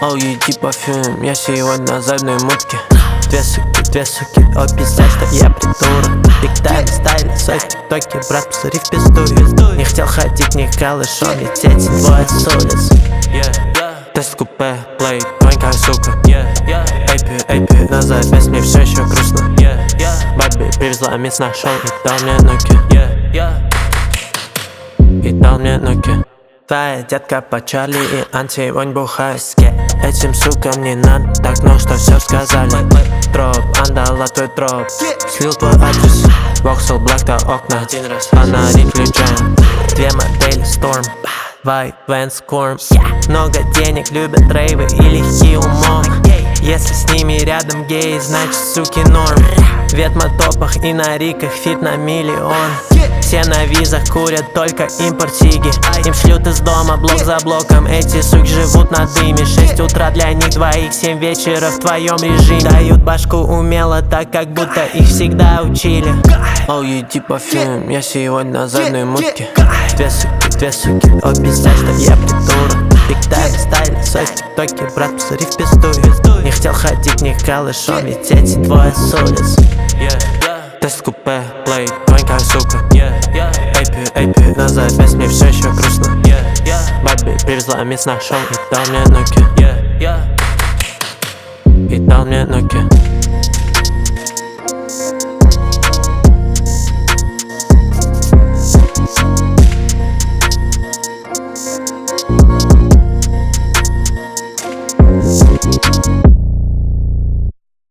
Оу, иди парфюм, я сегодня на задней мутке. Две суки, о, пиздец, что я придурок. Биг тайм стайле, сой в тиктоке, брат, посмотри в пизду. Не хотел ходить, не калышом, лететь, двое с улиц. Тест купе, плей, тоненькая сука. AP, на запись, мне все еще грустно. Бабби привезла мисс на шоу и дал мне нуки. И дал мне нуки. Твоя детка по Чарли и антивонь бухайски. Этим сукам не надо так, но что все сказали. Дроп, андала твой дроп. Слил твой адрес. Воксел, блэк до окна. Фонари включаем. Две модели Storm, Vibe, Vans, Corm. Много денег, любят рейвы и лихие умом. Если с ними рядом геи, значит суки норм. В ветмотопах и на риках фит на миллион. Все на визах курят только импортиги. Им шлют из дома блок за блоком. Эти суки живут на дыме. 6 утра для них двоих, 7 вечера в твоем режиме. Дают башку умело, так как будто их всегда учили. Оу, иди парфюм, я сегодня на задней мутке. Две суки, о, пиздец, что я придурок. Биг тайм стайле, сой в тиктоке, брат, посмотри в пизду. Не хотел ходить, не калышом, лететь, двое с улиц. Тест купе, плей, тоненькая сука. AP, на запись, мне все еще грустно. Бабби привезла мисс на шоу и дал мне нуки. И дал мне нуки.